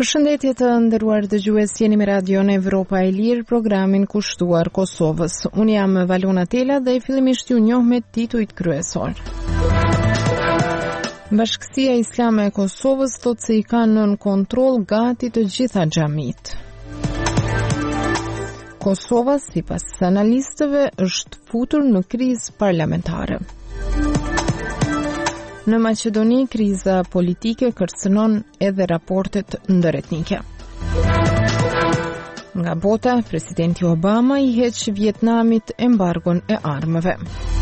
Përshëndetje të nderuar dëgjues, jeni me radion Evropa e Lirë, programin kushtuar Kosovës. Unë jam Valona Tela dhe fillimisht ju njoh me titujt kryesor. Bashkësia Islame e Kosovës thotë se i ka nën kontroll gati të gjitha xhamit. Kosova, sipas analistëve, është futur në krizë parlamentare. Në Maqedoni, kriza politike kërcënon edhe raportet ndëretnike. Nga bota, presidenti Obama i heq Vietnamit embargon e armëve.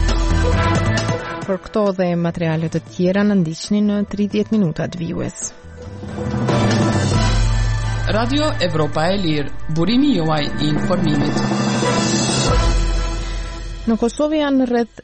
Për këto dhe materialet të tjera në ndiqni në 30 minutat vijues. Radio Evropa e Lirë, burimi juaj i informimit. Në Kosovë janë rreth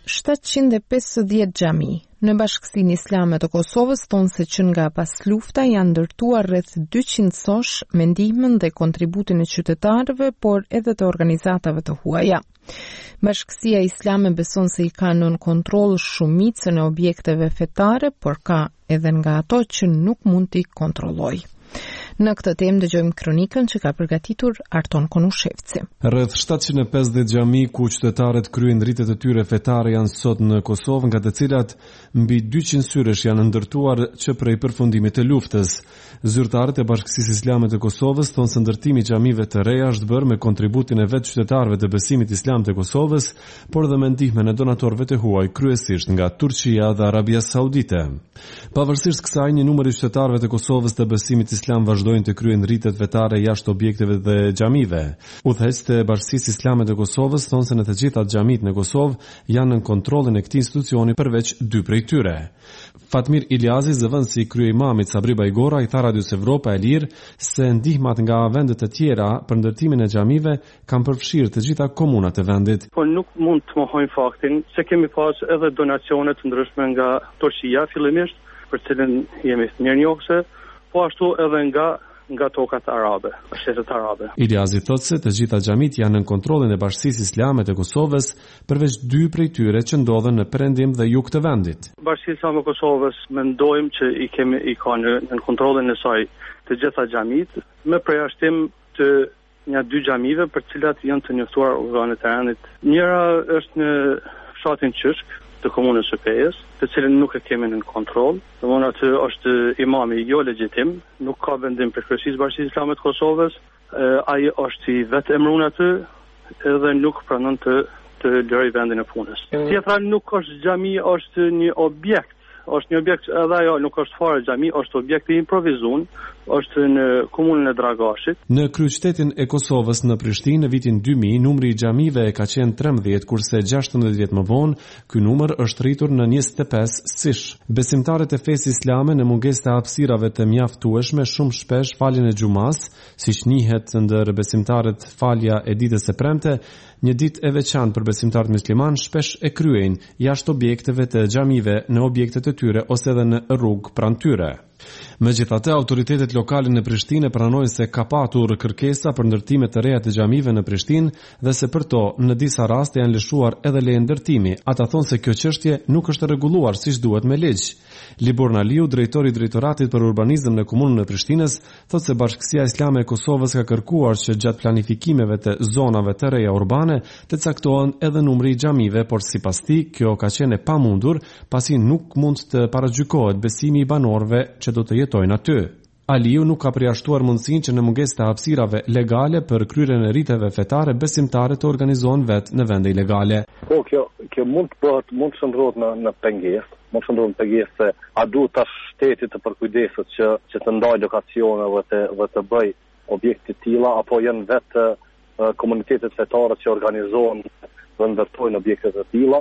750 xhami. Në Bashkësinë Islame të Kosovës thonë se që nga pas lufta janë ndërtuar rreth 200 sosh me ndihmën dhe kontributin e qytetarëve, por edhe të organizatave të huaja. Bashkësia Islame beson se i ka nën kontroll shumicën e objekteve fetare, por ka edhe nga ato që nuk mund t'i kontrollojë. Në këtë temë dëgjojmë kronikën që ka përgatitur Arton Konushevci. Rreth 750 xhami ku qytetarët kryejnë rritet e tyre fetare janë sot në Kosovë, nga të cilat mbi 200 syresh janë ndërtuar që prej përfundimit të luftës. Zyrtarët e Bashkësisë Islame të Kosovës thonë se ndërtimi i xhamive të reja është bërë me kontributin e vetë qytetarëve të besimit islam të Kosovës, por dhe me ndihmën e donatorëve të huaj, kryesisht nga Turqia dhe Arabia Saudite. Pavarësisht kësaj, një numër i qytetarëve të Kosovës të besimit islam vazhdojnë të kryejnë rritet vetare jashtë objekteve dhe xhamive. Udhëheqësit e Bashkësisë Islame të Kosovës thonë se në të gjitha xhamit në Kosovë janë në kontrollin e këtij institucioni përveç 2 prej tyre. Fatmir Iliazi, zëvendësi i kryeimamit Sabri Bajgora, i tha Radios Evropa e Lirë se ndihmat nga vendet e tjera për ndërtimin e xhamive kanë përfshirë të gjitha komunat e vendit. Po nuk mund të mohojmë faktin se kemi pas edhe donacione të ndryshme nga Turqia fillimisht, për cilën jemi mirënjohëse, po ashtu edhe nga tokat arabe, shtetet arabe. Iliazi thotë se të gjitha xhamit janë në kontrollin e Bashkisë Islame të Kosovës, përveç 2 prej tyre që ndodhen në perëndim dhe jug të vendit. Bashkia Islame e Kosovës mendojmë që i ka në kontrollin e saj të gjitha xhamit, me përjashtim të një 2 xhamive për cilat janë të njoftuar organet e rendit. Njëra është në fshatin Qyshk të komunës së Pejës, të cilën nuk e kemi në kontroll. Domthonë aty është imami jo legjitim, nuk ka vendim për kryesisë Bashkisë Islame të Kosovës. Ai është i vetë emëruar aty edhe nuk pranon të lëroj vendin e punës. Tjetra nuk është xhami, është një objekt. Është një objekt edhe ajo nuk është fare xhami, është objekt i improvisuar, është në komunën e Dragashit. Në kryeqytetin e Kosovës në Prishtinë në vitin 2000, numri i xhamive ka qenë 13, kurse 16 vjet më vonë ky numër është rritur në 25 sish. Besimtarët e fesë islame në mungesë të hapësirave të mjaftueshme shumë shpesh faljen e xumas, siç njihet ndër besimtarët falja e ditës së premte, një ditë e veçantë për besimtarët musliman shpesh e kryejnë jashtë objekteve të xhamive në objektet e tyre ose edhe në rrugë pranë tyre. Megjithatë, autoritetet lokale në Prishtinë pranojnë se ka patur kërkesa për ndërtime të reja të xhamive në Prishtinë dhe se për to në disa raste janë lëshuar edhe leje ndërtimi. Ata thonë se kjo çështje nuk është rregulluar siç duhet me ligj. Libor Naliu, drejtori i drejtoratit për urbanizëm në komunën e Prishtinës, thotë se Bashkësia Islame e Kosovës ka kërkuar që gjatë planifikimeve të zonave të reja urbane të caktohen edhe numri i xhamive, por sipas tij kjo ka qenë e pamundur, pasi nuk mund të paragjykohet besimi i banorëve që do të jetojnë aty. Aliu nuk ka përjashtuar mundësinë që në mungesë të hapësirave legale për kryerjen e riteve fetare besimtarët të organizohen vetë në vende ilegale. Po kjo mund të shndrohet në pengesë. Mund të shndrohet në pengesë se a duhet tash shteti të përkujdeset që të ndajë lokacione dhe të bëj objekte të tilla, apo janë vetë komunitetet fetare që organizohen dhe ndërtojnë objekte të tilla.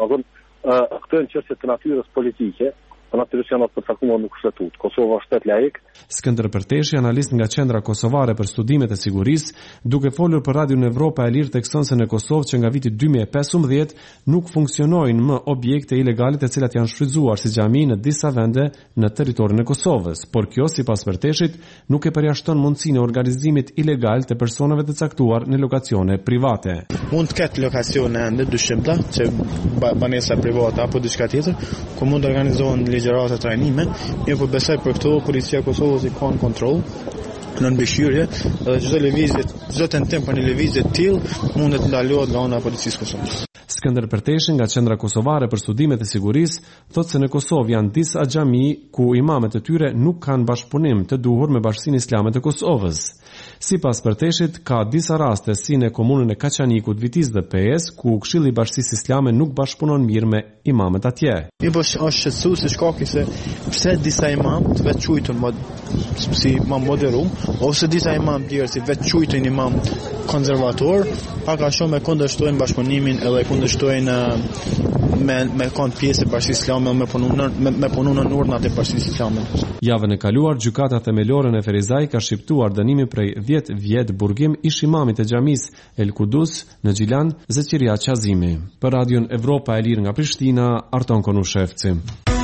Këto janë çështje të natyrës politike. Natyrisht janë të caktuar nuk shtetut. Kosova është shtet laik. Skënder Përteshi, analist nga Qendra Kosovare për Studimet e Sigurisë, duke folur për Radion Evropa e Lirë thekson se në Kosovë që nga viti 2015 nuk funksionojnë më objekte ilegale të cilat janë shfrytzuar si xhami në disa vende në territorin e Kosovës, por kjo sipas Përteshit nuk e përjashton mundësinë e organizimit ilegal të personave të caktuar në lokacione private. Mund të ketë lokacione në dyshimta, që banesa private apo diçka tjetër, ku mund të organizohen ligjërata trajnime, mirë po besoj për këto policia e Kosovës i ka kontroll në mbëshyrje, dhe çdo tentim për një lëvizje të tillë mundet ndalohet nga ana e policisë kosovare. Skënder Perteshi nga Qendra Kosovare për Studimet e Sigurisë thotë se në Kosovë janë disa xhami ku imamet e tyre nuk kanë bashkëpunim të duhur me Bashkinë Islame të Kosovës. Sipas Perteshit, ka disa raste si në komunën e Kaçanikut, Vitiz dhe Pes, ku Këshilli i Bashkisë Islame nuk bashkëpunon mirë me imamet atje. Po është shqetësues shkaki se pse disa imam të vetë quajtur si imam moderum ose disa imam tjerë si vetë quajtur imam konservator, pak a shumë e kundërshtojnë bashkëpunimin edhe kundërshtojnë me kanë pjesë e Bashkisë Islame me punu në urnat e Bashkisë Islame. Javën e kaluar, gjykata themelore në Ferizaj ka shqiptuar dënimin prej 10 vjet burgim ish imamit e xhamis El Kudus në Gjilan, Zeqiria Qazimi. Për Radion Evropa e Lirë nga Prishtina, Arton Konushevci.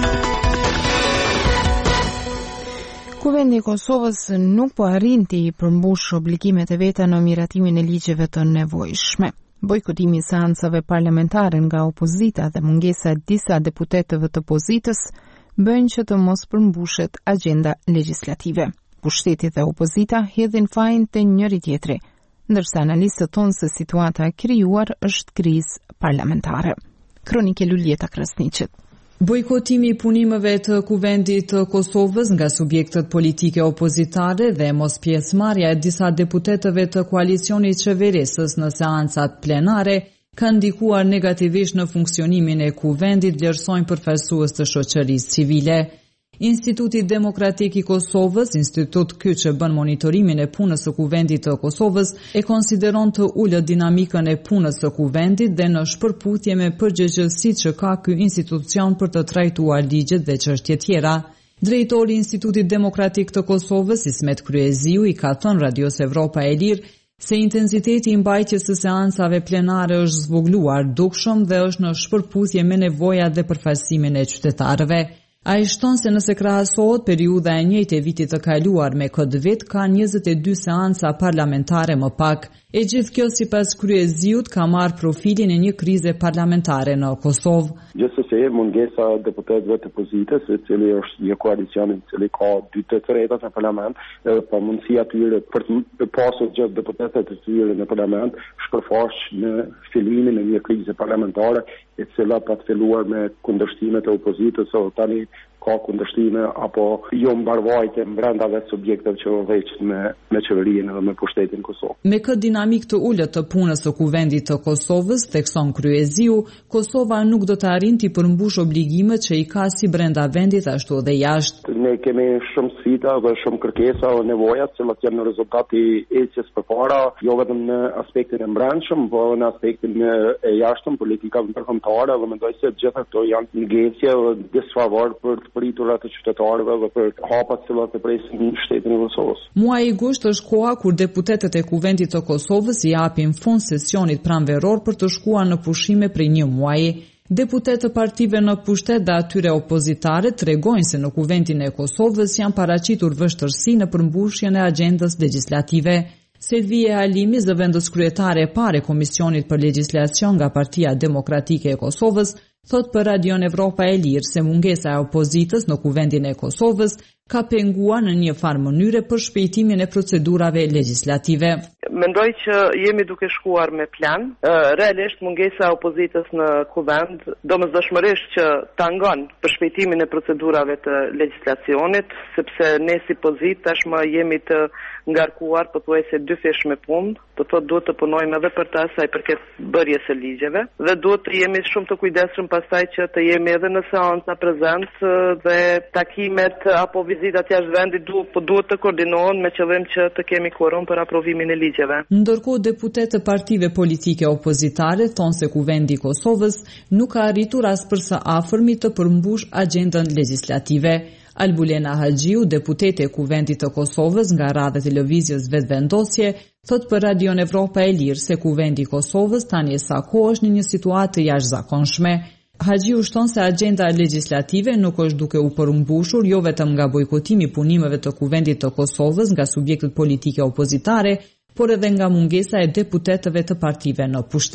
Kuvendi i Kosovës nuk po arrin të përmbush obligimet e veta në miratimin e ligjeve të nevojshme. Bojkotimi i seancave parlamentare nga opozita dhe mungesa e disa deputetëve të opozitës bëjnë që të mos përmbushet agenda legjislative. Pushteti dhe opozita hedhin fajin te njëri tjetri, ndërsa analistët thonë se situata e krijuar është krizë parlamentare. Kronike Luljeta Krasniqit. Bojkotimi i punimeve të Kuvendit të Kosovës nga subjektet politike opozitare dhe mos pjesëmarrja e disa deputetëve të koalicionit qeverisës në seancat plenare ka ndikuar negativisht në funksionimin e Kuvendit, vlerësojnë përfaqësues të shoqërisë civile. Instituti Demokratik i Kosovës, institut ky që bën monitorimin e punës së Kuvendit të Kosovës, e konsideron të ulët dinamikën e punës së Kuvendit dhe në shpërputhje me përgjegjësitë që ka ky institucion për të trajtuar ligjet dhe çështje tjera. Drejtori i Institutit Demokratik të Kosovës, Ismet Kryeziu, i ka thënë Radios Evropa e Lirë se intensiteti i mbajtjes së seancave plenare është zvogluar dukshëm dhe është në shpërputhje me nevojat dhe përfaqësimin e qytetarëve. Ai shton se nëse krahasohet periudha e njëjtë e vitit të kaluar me këtë vit, ka 22 seanca parlamentare më pak. E gjithë kjo sipas Kryeziut ka marrë profilin e një krize parlamentare në Kosovë. Gjithsesi, mungesa e deputetëve të opozitës, i cili është një koalicion i cili ka 2 treta në parlament, edhe pa mundësia tyre për të pasur gjithë deputetët e tyre në parlament, shkërfash në fillimin e një krize parlamentare, e cila pa të filluar me kundërshtimet e opozitës, o tani ka kundërshtime apo jo mbarvajtje brenda vetë subjekteve që veçën me qeverinë dhe me pushtetin Kosovë. Me këtë dinamik të ulët të punës së Kuvendit të Kosovës, thekson Kryeziu, Kosova nuk do të arrijë të përmbush obligimet që i ka si brenda vendit ashtu edhe jashtë. Ne kemi shumë sfida dhe shumë kërkesa o nevoja që janë në rezultat i ecjes përpara, jo vetëm në aspektin e brendshëm, por në aspektin e jashtëm, politika ndërkombëtare, dhe mendoj se gjitha këto janë ngecje disfavor për pritur atë qytetarëve dhe për hapat që të presin në shtetin e Kosovës. Muaji i gusht është koha kur deputetët e Kuvendit të Kosovës i japin fund sesionit pranveror për të shkuar në pushime prej 1 muaji. Deputetë të partive në pushtet dhe atyre opozitare tregojnë se në Kuvendin e Kosovës janë paraqitur vështirësi në përmbushjen e agjendës legjislative. Selvie Halimi, zëvendës kryetare e parë e Komisionit për Legjislacion nga Partia Demokratike e Kosovës, thot për Radion Evropa e Lirë se mungesa e opozitës në Kuvendin e Kosovës ka penguar në një farë mënyre për shpejtimin e procedurave legjislative. Mendoj që jemi duke shkuar me plan. Realisht mungesa e opozitës në Kuvend domosdoshmërisht që tangon për shpejtimin e procedurave të legjislacionit, sepse ne si pozit tashmë jemi të ngarkuar pothuajse 2 fish me punë, do thotë duhet të punojmë edhe për ta sa i përket bërjes së ligjeve dhe duhet të jemi shumë të kujdesshëm pastaj që të jemi edhe në seanca prezant dhe takimet apo vizitat jashtë vendit duhet të koordinohen me qëllim që të kemi quorum për aprovimin e ligjeve. Ndërkohë deputetë të partive politike opozitare thonë se Kuvendi i Kosovës nuk ka arritur as për së afërmi të përmbush agjendën legjislative. Albulena Haxhiu, deputete e Kuvendit të Kosovës nga radhët e lëvizjes vetvendosje, thot për Radion Evropa e Lirë se Kuvendi i Kosovës tani sa kohë është në një situatë të jashtëzakonshme. Haxhiu shton se agjenda legjislative nuk është duke u përmbushur jo vetëm nga bojkotimi i punimeve të Kuvendit të Kosovës nga subjektet politike opozitare, por edhe nga mungesa e deputetëve të partive në pushtet.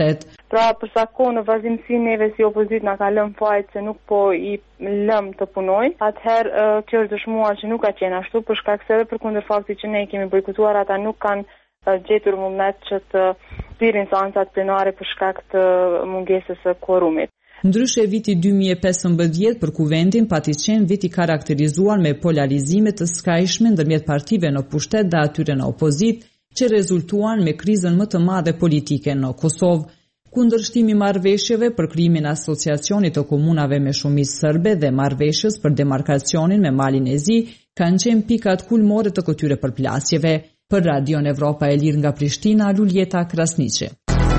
Pra për sa kohë në vazhdimsi neve si opozit na ka lënë fajt se nuk po i lëm të punoj, atëherë kjo është dëshmuar që nuk ka qenë ashtu, për shkak se edhe përkundër faktit që ne kemi bojkotuar, ata nuk kanë gjetur vullnet që të thirrin seancat plenare për shkak të mungesës së quorumit. Ndryshe viti 2015 për kuvendin pati qenë viti karakterizuar me polarizime të skajshme ndërmjet partive në pushtet dhe atyre në opozit, që rezultuan me krizën më të madhe politike në Kosovë. Kundërshtimi marrëveshjeve për krijimin e asociacionit të komunave me shumicë serbe dhe marrëveshjes për demarkacionin me Malin e Zi kanë qenë pikat kulmore të këtyre përplasjeve. Për Radion Evropa e Lirë nga Prishtina, Luljeta Krasniqi.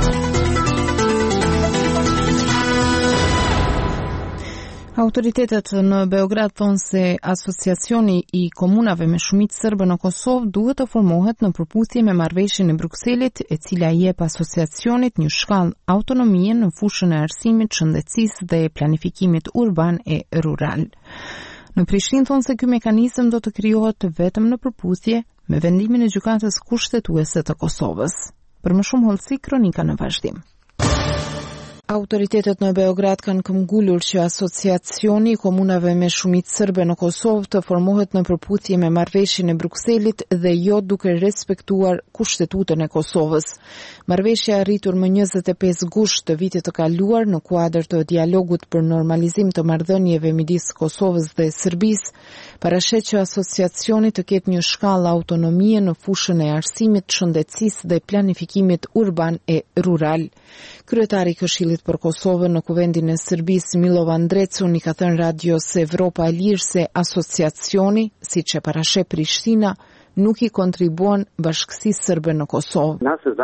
Autoritetet në Beograd thonë se asociacioni i komunave me shumicë serbe në Kosovë duhet të formohet në përputhje me marrëveshjen e Brukselit, e cila i jep asociacionit një shkallë autonomie në fushën e arsimit, shëndetësisë dhe planifikimit urban e rural. Në Prishtinë thonë se ky mekanizëm do të krijohet vetëm në përputhje me vendimin e gjykatës kushtetuese të Kosovës. Për më shumë hollësi, kronika në vazhdim. Autoritetet në Beograd kanë këmbgulur që asociacioni i komunave me shumicë serbe në Kosovë të formohet në përputhje me marrëveshjen e Brukselit dhe jo duke respektuar Kushtetutën e Kosovës. Marrëveshja arritur më 25 gusht të vitit të kaluar në kuadër të dialogut për normalizim të marrëdhënieve midis Kosovës dhe Serbisë parashet që asociacioni të ketë një shkallë autonomie në fushën e arsimit, shëndetësisë dhe planifikimit urban e rural. Kryetari i Këshillit për Kosovën në kuvendin e Serbisë, Milova Ndrecu, i ka thënë Radios Evropa e Lirë se asociacioni, siç e parasheh Prishtina, nuk i kontribuon bashkësisë serbe në Kosovë.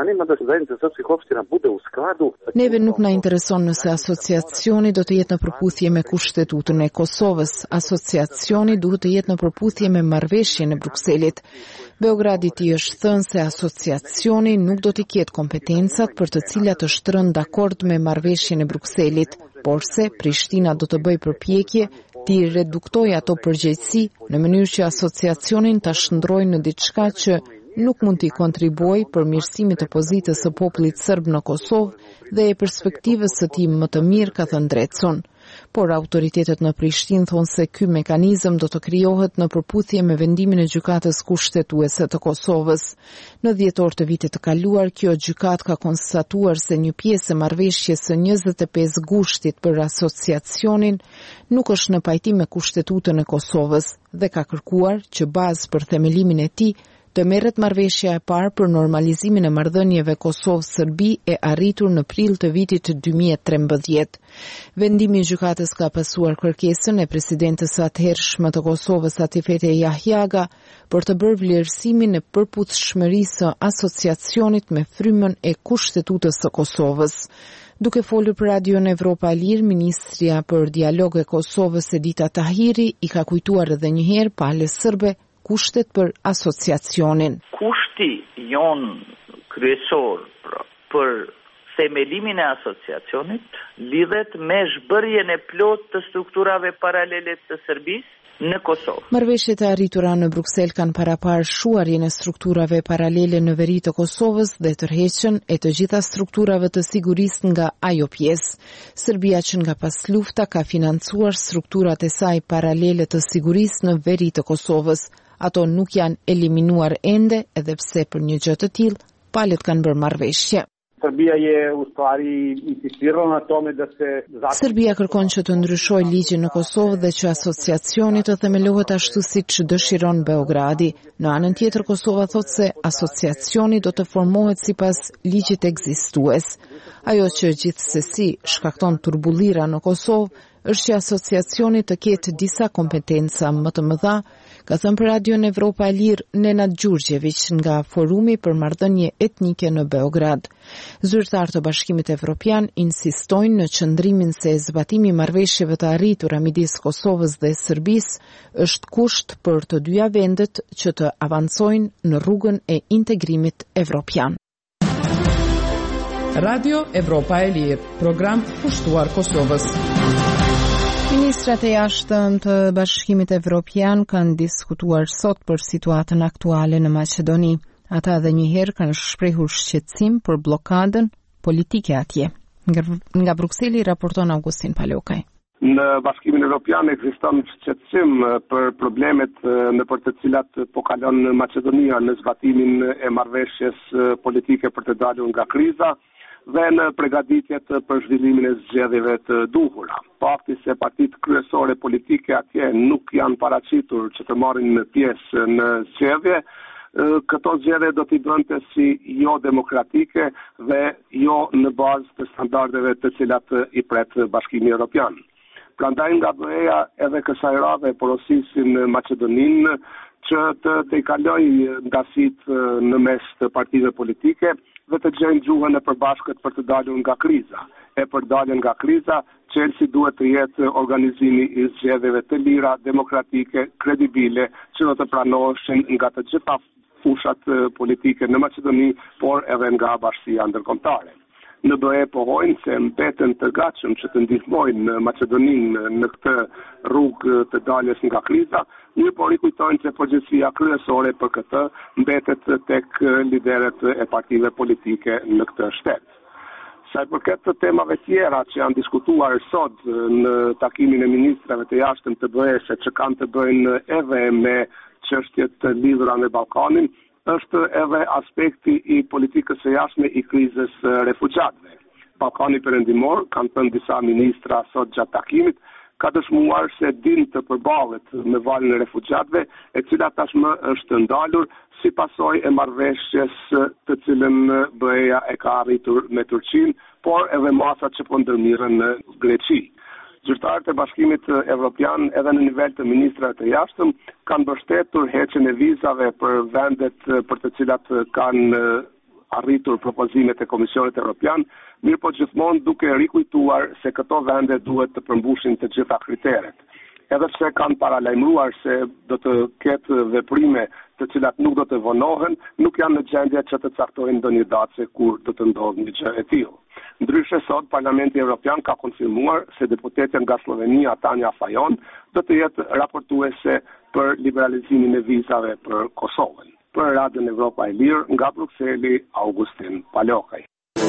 Neve nuk na intereson nëse asociacioni do të jetë në përputhje me Kushtetutën e Kosovës. Asociacioni duhet të jetë në përputhje me marrëveshjen e Brukselit. Beogradi është thënë se asociacioni nuk do të ketë kompetencat për të cilat është rënë dakord me marrëveshjen e Brukselit, por se Prishtina do të bëjë përpjekje ti reduktoj ato përgjegjësi në mënyrë që asociacionin ta shndrojë në diçka që nuk mund t'i kontribuojë për mirësimin e pozitës së popullit serb në Kosovë dhe e perspektivës së tij më të mirë, ka thënë Drecun. Por autoritetet në Prishtinë thonë se ky mekanizëm do të krijohet në përputhje me vendimin e gjykatës kushtetuese të Kosovës. Në dhjetor të vitit të kaluar, kjo gjykatë ka konstatuar se një pjesë e marrëveshjes së 25 gushtit për asociacionin nuk është në pajtim me Kushtetutën e Kosovës dhe ka kërkuar që bazë për themelimin e tij të merret marrëveshja e parë për normalizimin e marrëdhënieve Kosovë-Serbi e arritur në prill të vitit 2013. Vendimi i gjykatës ka pasuar kërkesën e presidentës së atëhershme të Kosovës, Atifete Jahjaga, për të bërë vlerësimin e përputhshmërisë së asociacionit me frymën e Kushtetutës së Kosovës. Duke folur për Radion Evropa e Lirë, ministrja për dialog e Kosovës, Edita Tahiri, i ka kujtuar edhe një herë palës serbe kushtet për asociacionin. Kushti jon kryesor për themelimin e asociacionit lidhet me zhbërjen e plot të strukturave paralele të Serbisë në Kosovë. Marrëveshjet e arritura në Bruksel kanë paraparë shuarjen e strukturave paralele në veri të Kosovës dhe tërheqjen e të gjitha strukturave të sigurisë nga ajo pjesë. Serbia që nga pas lufta ka financuar strukturat e saj paralele të sigurisë në veri të Kosovës. Ato nuk janë eliminuar ende, edhe pse për një gjë të tillë palët kanë bërë marrëveshje. Serbia kërkon që të ndryshojë ligjin në Kosovë dhe që asociacioni të themelohet ashtu siç dëshiron Beogradi. Në anën tjetër, Kosova thotë se asociacioni do të formohet sipas ligjit ekzistues. Ajo që gjithsesi shkakton turbullira në Kosovë është që asociacioni të ketë disa kompetenca më të mëdha, ka thënë për Radion Evropa e Lirë Nenad Gjurgjević nga Forumi për Marrëdhënie Etnike në Beograd. Zyrtarë të Bashkimit Evropian insistojnë në qëndrimin se zbatimi i marrëveshjeve të arritura midis Kosovës dhe Serbisë është kusht për të dyja vendet që të avancojnë në rrugën e integrimit evropian. Radio Evropa e Lirë, program pushtuar Kosovës. Ministrat e jashtëm të Bashkimit Evropian kanë diskutuar sot për situatën aktuale në Maqedoni. Ata edhe një herë kanë shprehur shqetësim për bllokadën politike atje. Nga Brukseli raporton Augustin Palokaj. Në Bashkimin Evropian ekziston shqetësim për problemet nëpër të cilat po kalon Maqedonia në zbatimin e marrëveshjes politike për të dalur nga kriza dhe në përgatitjet për zhvillimin e zgjedhjeve të duhura. Fakti se partitë kryesore politike atje nuk janë paraqitur që të marrin pjesë në zgjedhje, këto zgjedhje do t'i bënte si jo demokratike dhe jo në bazë të standardeve të cilat i pret Bashkimi Evropian. Prandaj nga BE-ja edhe kësaj radhe porosisin Maqedoninë që të i kaloj ndasit në mes të partive politike dhe të gjejnë gjuhën e përbashkët për të dalur nga kriza. E për daljen nga kriza, çelësi duhet të jetë organizimi i zgjedhjeve të lira, demokratike, kredibile, që do të pranoheshin nga të gjitha fushat politike në Maqedoni, por edhe nga bashkësia ndërkombëtare. Në BE pohojnë se mbeten të gatshëm që të ndihmojnë Maqedoninë në këtë rrugë të daljes nga kriza, mirë po rikujtojnë se përgjegjësia kryesore për këtë mbetet tek liderët e partive politike në këtë shtet. Sa i përket të temave tjera që janë diskutuar sot në takimin e ministrave të jashtëm të BE-s që kanë të bëjnë edhe me çështjet të lidhura me Ballkanin, është edhe aspekti i politikës së jashtme i krizës refugjatëve. Ballkani Perëndimor, kanë thënë disa ministra sot gjatë takimit, ka dëshmuar se din të përballet me valën e refugjatëve, e cila tashmë është ndalur si pasojë e marrëveshjes të cilën BE-ja e ka arritur me Turqinë, por edhe masat që po ndërmirën në Greqi. Zyrtarët e Bashkimit Evropian edhe në nivel të ministrave të jashtëm kanë mbështetur heqjen e vizave për vendet për të cilat kanë arritur propozimet e Komisionit Evropian, mirë po gjithmonë duke rikujtuar se këto vende duhet të përmbushin të gjitha kriteret. Edhe pse kanë paralajmëruar se do të ketë veprime të cilat nuk do të vonohen, nuk janë në gjendje që të caktojnë ndonjë datë se kur do të ndodhë një gjë e tillë. Ndryshe sot Parlamenti Evropian ka konfirmuar se deputetja nga Slovenia Tanja Fajon do të jetë raportuese për liberalizimin e vizave për Kosovën. Për Radion Evropa e Lirë, nga Brukseli, Augustin Palokaj.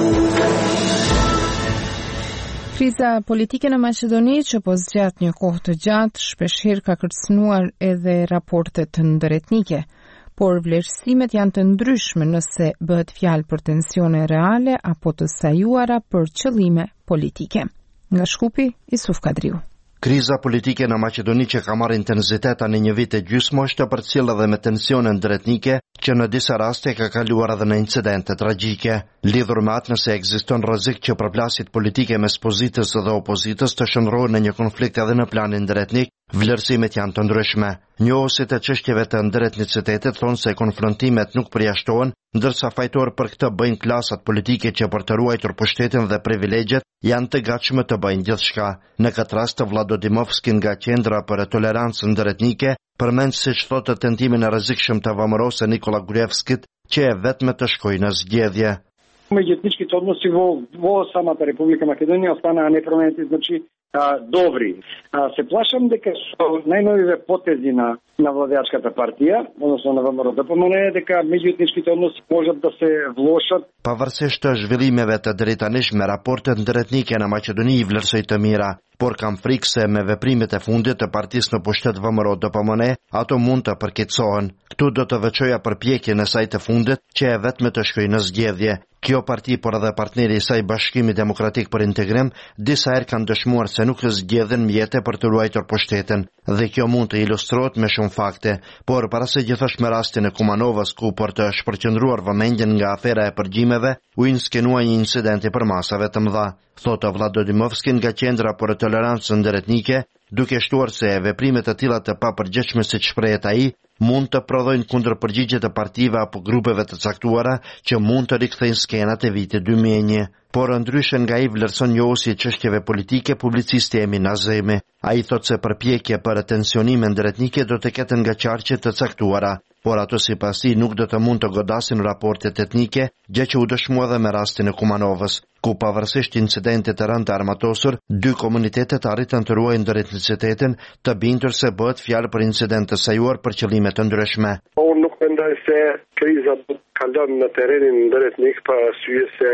Kriza politike në Maqedoni që po zgjat një kohë të gjatë, shpeshherë ka kërcënuar edhe raportet ndëretnike, por vlerësimet janë të ndryshme nëse bëhet fjalë për tensione reale apo të sajuara për qëllime politike. Nga Shkupi, Isuf Kadriu. Kriza politike në Maqedoni që ka marrë intensitet në një vit e gjysmë është përcjellë edhe me tensione ndëretnike që në disa raste ka kaluar edhe në incidente tragjike. Lidhur me atë nëse ekziston rrezik që përplasjet politike mes pozitës dhe opozitës të shndrohen në një konflikt edhe në planin ndëretnik, vlerësimet janë të ndryshme. Njohësit e çështjeve të ndëretnicitetit thonë se konfrontimet nuk përjashtohen, ndërsa fajtor për këtë bëjnë klasat politike që për të ruajtur pushtetin dhe privilegjet janë të gatshme të bëjnë gjithçka. Në këtë rast Vlado Dimovski nga Qendra për Tolerancën Ndëretnike përmend siç thotë tentimin e rrezikshëm të vëmërosë Nikola Gruevskit që e vetme të shkojë në zgjedhje. Меѓуетничките односи во самата Република Македонија останаа непроменети, значи добри. Се плашам дека со најновиве потези на владеачката партија, односно на ВМРО-ДПМН, дека меѓуетничките односи можат да се влошат. Pavarësisht të zhvillimeve të drejtanishme, raportet ndëretnike në Maqedoni i vlerësoj të mira, por kam frikë se me veprimet e fundit të partisë në pushtet ВМРО-DPMN, ato mund të përkeqësohen. Këtu do të veçoja përpjekjen e saj të fundit që e vetme të shkojë në zgjedhje. Kjo parti, por edhe partneri i saj Bashkimi Demokratik për Integrim, disa herë kanë dëshmuar se nuk zgjedhin mjete për të ruajtur pushtetin, dhe kjo mund të ilustrohet me shumë fakte, por para se gjithashtu me rastin e Kumanovës ku për të shpërqendruar vëmendjen nga afera e përgjimeve, u inskenua një incidenti për masave të mëdha, thotë Vlado Dimovski nga Qendra për Tolerancën Ndëretnike, duke shtuar se veprimet e tilla të papërgjithshme siç shprehet ai, mund të prodhojnë kundër përgjigje të partive apo grupeve të caktuara që mund të rikthejnë skenat e vitit 2001. Por ndryshe nga i vlerëson njohësi çështjeve politike publicisti Emin Azemi. Ai thotë se përpjekje për tensionime ndëretnike do të ketë nga qarqe të caktuara, por ato sipas tij nuk do të mund të godasin raportet etnike, gjë që u dëshmua edhe me rastin e Kumanovës, ku pavarësisht incidentit të rëndë armatosur, dy komunitetet arritën të ruajnë ndëretnicitetin, të bindur se bëhet fjalë për incident të sajuar për qëllime të ndryshme. Unë nuk mendoj se kriza do të kalon në terrenin ndëretnik për arsye se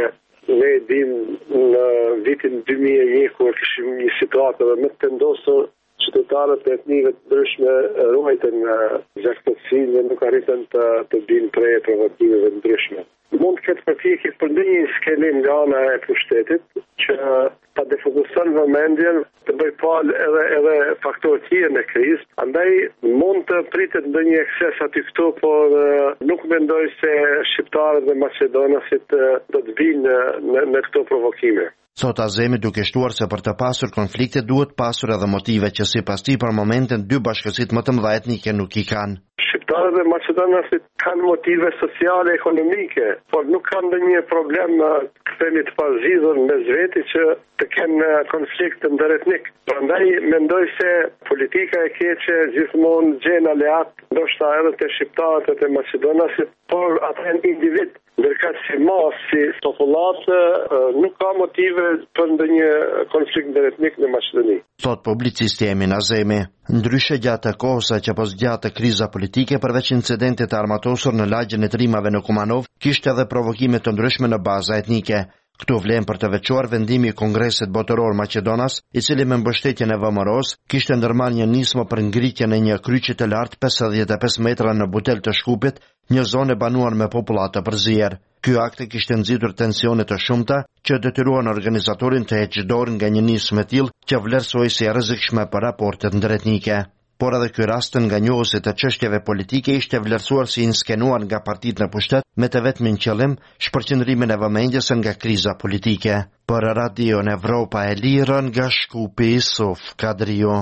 ne dim në vitin 2001 kur kishim një situatë dhe më të vendosur qytetarët e etnive të ndryshme ruajtën gjaktësinë dhe nuk arritën të dinë prej provokative të ndryshme. Mund të ketë përpjekje për ndonjë skelim nga ana e pushtetit që ta defokuson vëmendjen të bëj palë edhe faktorë tjerë në krizë. Andaj mund të pritet ndonjë ekses aty këtu, por nuk mendoj se shqiptarët dhe maqedonasit do të vinë në këto provokime. Thot Azemi, duke shtuar se për të pasur konflikte duhet pasur edhe motive që sipas tij për momentin dy bashkësitë më të mëdha etnike nuk i kanë. Shqiptarët dhe maqedonasit kanë motive sociale, ekonomike, por nuk kanë ndonjë problem ktheni të pazhidhur mes veti që të kenë konflikt ndëretnik. Prandaj mendoj se politika e keqe gjithmonë gjen aleat, ndoshta edhe te shqiptarët e te maqedonasit, por ata janë individ. Ndërka si mas, si populatë, nuk ka motive për ndonjë konflikt ndëretnik në Maqedoni. Thot publicisti Emin Azemi. Ndryshe gjatë kohës që pas gjatë kriza politike, përveç incidentit armatosur në lagjin e trimave në Kumanov, kishte edhe provokime të ndryshme në baza etnike. Këtu vlen për të veçuar vendimi i Kongresit Botëror Maqedonas, i cili me mbështetjen e VMRO-s kishte ndërmarrë një nismë për ngritjen e një kryqi të lartë 55 metra në Butel të Shkupit, një zonë e banuar me popullat të përzier. Ky akt kishte nxitur tensione të shumta që detyruan organizatorin të heqë dorë nga një nismë e tillë që vlerësoi si e rrezikshme për raportet ndëretnike. Por edhe ky rast nga njohësit të çështjeve politike ishte vlerësuar si inskenuar nga partitë në pushtet me të vetmin qëllim shpërqendrimin e vëmendjes nga kriza politike. Për Radio Evropa e Lirë nga Shkupi Isuf Kadrio.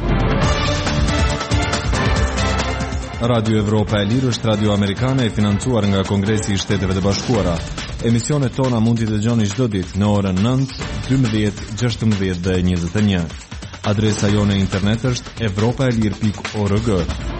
Radio Evropa e Lirë është radio amerikane e financuar nga Kongresi i Shteteve të Bashkuara. Emisionet tona mund t'i dëgjoni çdo ditë në orën 9, 12, 16 dhe 21. Adresa jone e internet është evropaelir.org.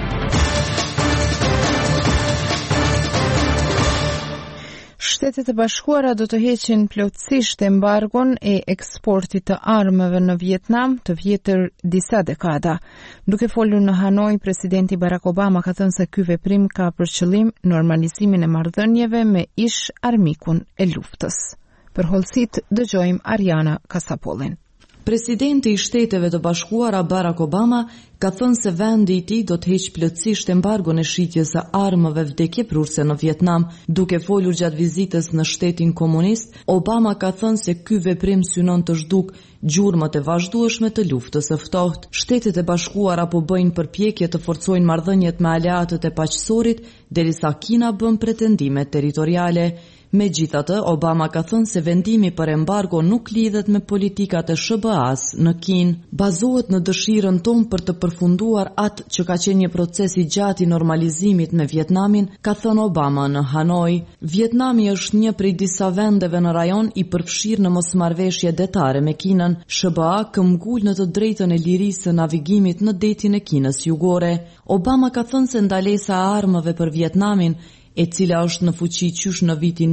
Shtetet e Bashkuara do të heqin plotësisht embargon e eksportit të armëve në Vietnam të vjetër disa dekada. Duke folur në Hanoi, presidenti Barack Obama ka thënë se ky veprim ka për qëllim normalizimin e marrëdhënieve me ish armikun e luftës. Për hollësit dëgjojmë Ariana Kasapollin. Presidenti i Shteteve të Bashkuara Barack Obama ka thënë se vendi i tij do të heqë plotësisht embargon e shitjes së armëve vdekjeprurse në Vietnam. Duke folur gjatë vizitës në shtetin komunist, Obama ka thënë se ky veprim synon të zhduk gjurmët e vazhdueshme të luftës së ftohtë. Shtetet e Bashkuara po bëjnë përpjekje të forcojnë marrëdhëniet me aleatët e paqësorit, derisa Kina bën pretendime territoriale. Megjithatë, Obama ka thënë se vendimi për embargo nuk lidhet me politikat e SBA-s në Kinë, bazohet në dëshirën tonë për të përfunduar atë që ka qenë një proces i gjatë i normalizimit me Vietnamin, ka thënë Obama në Hanoi. Vietnami është një prej disa vendeve në rajon i përfshirë në mosmarrëveshje detare me Kinën. SBA këmbgul në të drejtën e lirisë së navigimit në detin e Kinës jugore. Obama ka thënë se ndalesa e armëve për Vietnamin, e cila është në fuqi qysh në vitin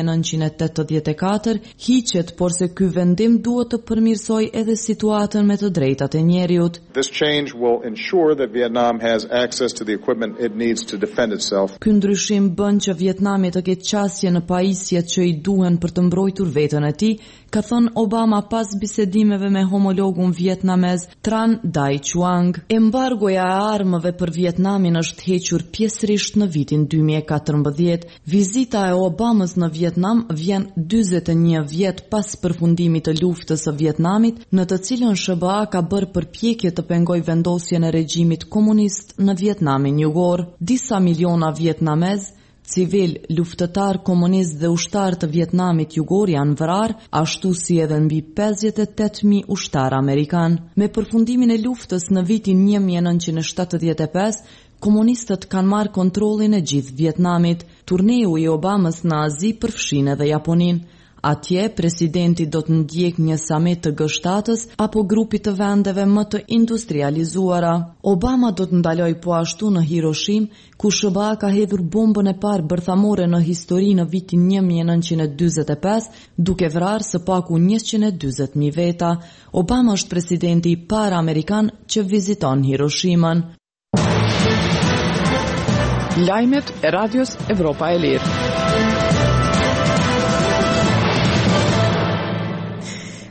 1984, hiqet, por se ky vendim duhet të përmirësoj edhe situatën me të drejtat e njeriut. This change will ensure that Vietnam has access to the equipment it needs to defend itself. Ky ndryshim bën që Vietnami të ketë qasje në pajisjet që i duhen për të mbrojtur veten e tij, ka thënë Obama pas bisedimeve me homologun vietnamez Tran Dai Quang. Embargoja e armëve për Vietnamin është hequr pjesërisht në vitin 2014. Vizita e Obamës në Vietnam vjen 41 vjet pas përfundimit të luftës së Vietnamit, në të cilën SBA ka bërë përpjekje të pengojë vendosjen e regjimit komunist në Vietnamin jugor. Disa miliona vietnamez, civil, luftëtar komunist dhe ushtar të Vietnamit jugor janë vrarë, ashtu si edhe mbi 58.000 ushtar amerikan. Me përfundimin e luftës në vitin 1975, komunistët kanë marrë kontrollin e gjithë Vietnamit. Turneu i Obamës në Azi përfshin edhe Japonin. Atje, presidenti do të ndjek një samit të G7-s apo grupit të vendeve më të industrializuara. Obama do të ndaloj po ashtu në Hiroshim, ku SBA ka hedhur bombën e parë bërthamore në histori në vitin 1945, duke vrarë së paku 140.000 veta. Obama është presidenti i parë amerikan që viziton Hiroshimën. Lajmet e radios Evropa e Lirë.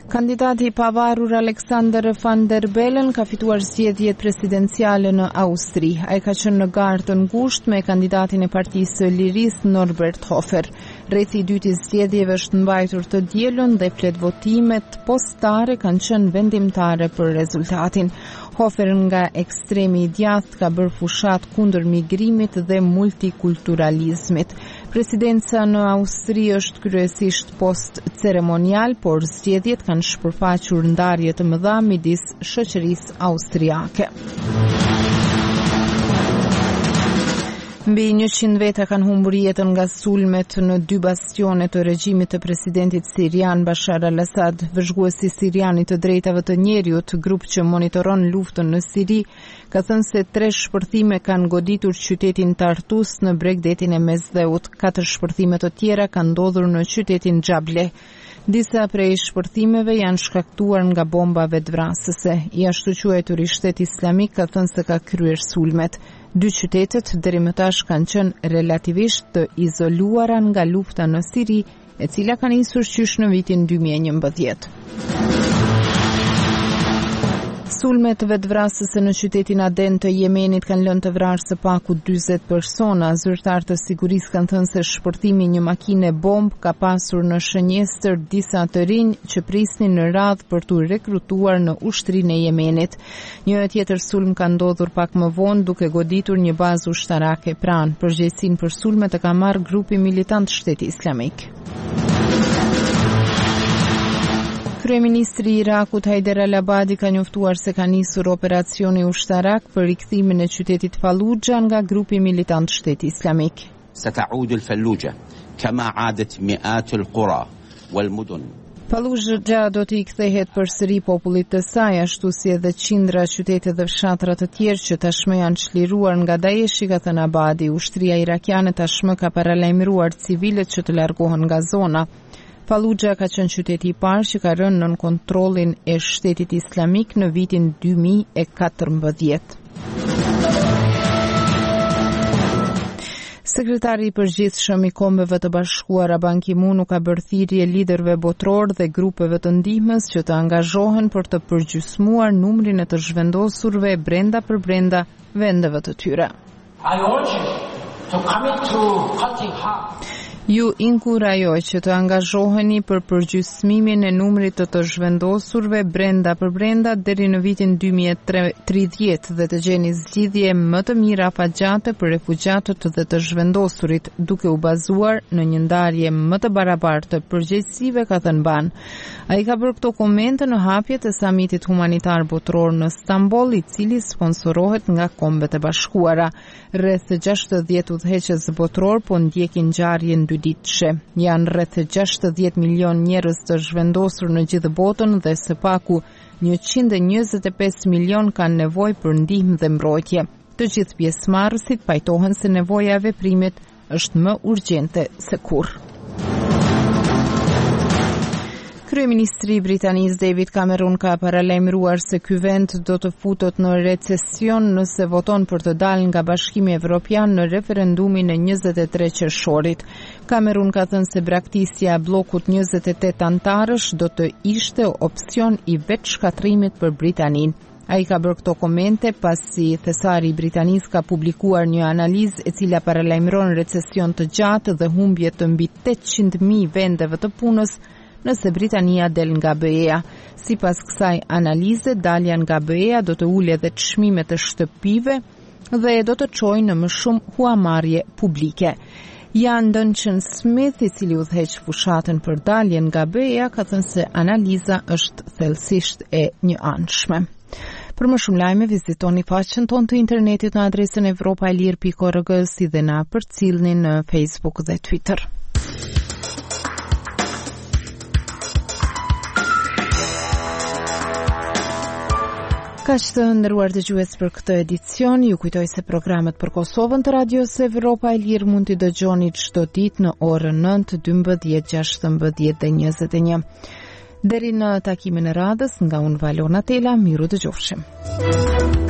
Kandidati i pavarur Alexander Van der Bellen ka fituar zgjedhjet presidenciale në Austri. Ai ka qenë në garë të ngushtë me kandidatin e Partisë së Lirisë Norbert Hofer. Rrethi i dytë i zgjedhjeve është mbajtur të dielën dhe plet votimet postare kanë qenë vendimtare për rezultatin. Hofer nga ekstremi i djathtë ka bërë fushat kundër migrimit dhe multikulturalizmit. Presidenca në Austri është kryesisht post ceremonial, por zgjedhjet kanë shpërfaqur ndarje të mëdha midis shoqërisë austriake. Mbi 100 veta kanë humbur jetën nga sulmet në 2 bastione të regjimit të presidentit sirian Bashar al-Assad. Vëzhguesi sirian i të drejtave të njerëzit, grup që monitoron luftën në Siri, ka thënë se 3 shpërthime kanë goditur qytetin Tartus në bregdetin e Mesdheut. 4 shpërthime të tjera kanë ndodhur në qytetin Xable. Disa prej shpërthimeve janë shkaktuar nga bomba vetvrasëse. I ashtu quajturi Shtet Islamik ka thënë se ka kryer sulmet. 2 qytetet deri më tash kanë qenë relativisht të izoluara nga lufta në Siri, e cila ka nisur qysh në vitin 2011. Sulmet vetvrasëse në qytetin Aden të Jemenit kanë lënë të vrarë së paku 40 persona. Zyrtarët e sigurisë kanë thënë se shpërtimi një makine bomb ka pasur në shënjestër disa të rinj që prisnin në radhë për t'u rekrutuar në ushtrinë e Jemenit. Një tjetër sulm ka ndodhur pak më vonë duke goditur një bazë ushtarake pranë. Përgjegjësinë për sulmet e ka marrë grupi militant Shteti Islamik. Kryeministri i Irakut Haider al-Abadi ka njoftuar se ka nisur operacioni ushtarak për rikthimin e qytetit Fallujah nga grupi militant Shteti Islamik. ستعود الفلوجة كما عادت مئات القرى والمدن. Fallujah do t'i kthehet përsëri popullit të saj, ashtu si edhe qindra qytete dhe fshatra të tjerë që tashmë janë çliruar nga Daeshi, ka thënë Abadi. Ushtria irakiane tashmë ka paralajmëruar civilët që të largohen nga zona. Fallujah ka qenë qyteti i parë që ka rënë nën kontrollin e Shtetit Islamik në vitin 2014. Sekretari i përgjithshëm i Kombeve të Bashkuara Ban Ki-moon ka bërë thirrje liderëve botror dhe grupeve të ndihmës që të angazhohen për të përgjysmuar numrin e të zhvendosurve brenda për brenda vendeve të tyre. I urge you to commit to cutting harm. Ju inkurajoj që të angazhoheni për përgjysmimin e numrit të zhvendosurve brenda për brenda deri në vitin 2030 dhe të gjeni zgjidhje më të mira afatgjate për refugjatët dhe të zhvendosurit, duke u bazuar në një ndarje më të barabartë të përgjegjësive, ka thënë Ban. Ai ka bërë këto komente në hapjet e samitit humanitar botror në Stamboll, i cili sponsorohet nga Kombet e Bashkuara. Rreth 60 udhëheqës botror po ndjekin ngjarjen ditëshe. Janë rreth 60 milion njerëz të zhvendosur në gjithë botën dhe së paku 125 milion kanë nevojë për ndihmë dhe mbrojtje. Të gjithë pjesëmarrësit pajtohen se nevoja e veprimit është më urgjente se kurrë. Kryeministri i Britanisë David Cameron ka paralajmëruar se ky vend do të futet në recesion nëse voton për të dalë nga Bashkimi Evropian në referendumin e 23 qershorit. Cameron ka thënë se braktisja e bllokut 28 antarësh do të ishte opsion i vetëshkatrimit për Britaninë. Ai ka bërë këto komente pasi thesari i Britanisë ka publikuar një analizë e cila paralajmëron recesion të gjatë dhe humbje të mbi 800.000 vendeve të punës nëse Britania del nga BE-a. Sipas kësaj analize, dalja nga BE-a do të ulë edhe çmimet e shtëpive dhe do të çojë në më shumë huamarrje publike. Jan Duncan Smith, i cili udhëheq fushatën për daljen nga BE-a, ka thënë se analiza është thellësisht e njëanshme. Për më shumë lajme, vizitoni faqen tonë të internetit në adresën evropaelir.org, si dhe na përcillni në Facebook dhe Twitter. Kaq të nderuar dëgjues për këtë edicion, ju kujtoj se programet për Kosovën të Radios Evropa e Lirë mund t'i dëgjoni çdo ditë në orën 9, 12, 16 dhe 21. Deri në takimin e radhës, nga unë Valona Tela, miru dëgjofshim.